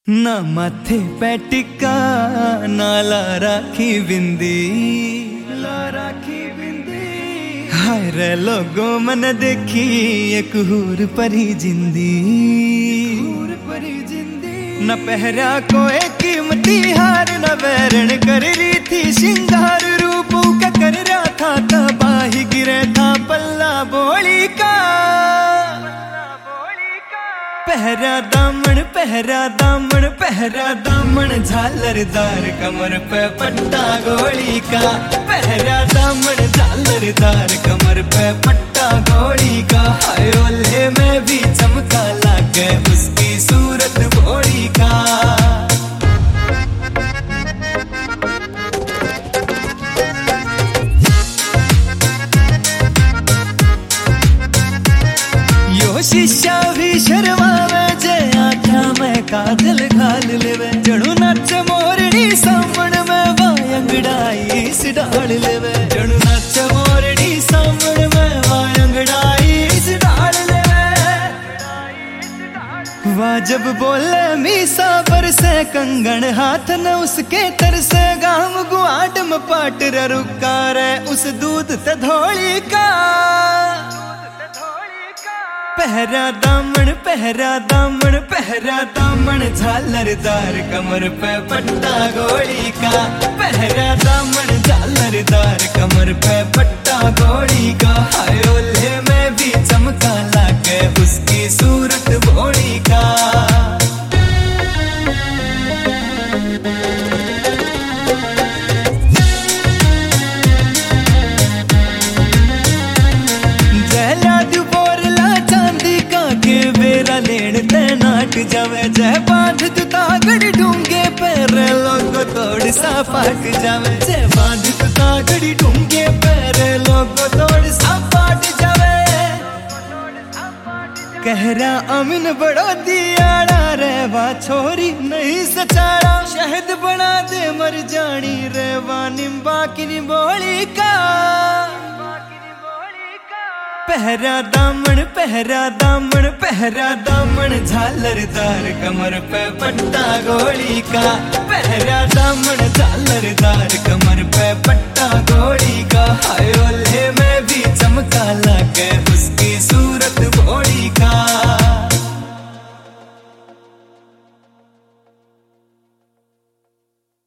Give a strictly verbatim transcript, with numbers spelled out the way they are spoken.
ना माथे पे टिक्का ना ला राखी बिंदी, ला राखी बिंदी। हाय रे लोगों मन देखी एक हूर परी जिंदी, हूर परी जिंदी। न पहरा कोई कीमती हार, न बैरण कर रही थी सिंगार। रूप का कर रहा था तबाही, गिरे था पल्ला बोली का। पहरा दामन पहरा दामन पहरा दामन झालरदार, कमर पे पट्टा गोली का। पहरा दामन झालरदार, कमर पे पट्टा गोली का। हाय ओल्हे में भी चमका लागे उसकी सूरत भोली का। यो शीशा भी शर्मावे जे आख्या में काजल घाल लेवे। जड़ू नाच मोरनी सामण में वायंगड़ाई इस डाल लेवे। जड़ू नाच मोरनी सामण में वायंगड़ाई इस डाल लेवे। वाजब बोले मीसा बरसे कंगन हाथ न उसके तरसे। गाम गुआड में पाट रुका रे उस दूध ते धोली का। पहरा दामन पहरा दामन पहरा दामन झालरदार, कमर पे पट्टा गोली का। पहरा दामन झालरदार, कमर पे पट्टा गोली का। हाय ओल्हे में भी चमका लागे उसकी सूरत भोली का। लेन ते नाट जावे जय बांध तू तागड़ी ढूंगे पैर लोग तोड़ सा पाट जावे। जय बांध तू तागड़ी ढूंगे पैर लोग तोड़ सा पाट जावे। कहरा अमीन बड़ो दियाड़ा रे वा छोरी नहीं सचाड़ा। शहद बना दे मर जानी रे वा निम्बा की बोली का। पहरा दामन पहरा दामन पहरा दामन झालरदार, कमर पे पट्टा गोली का। पहरा दामन झालरदार, कमर पे पट्टा गोली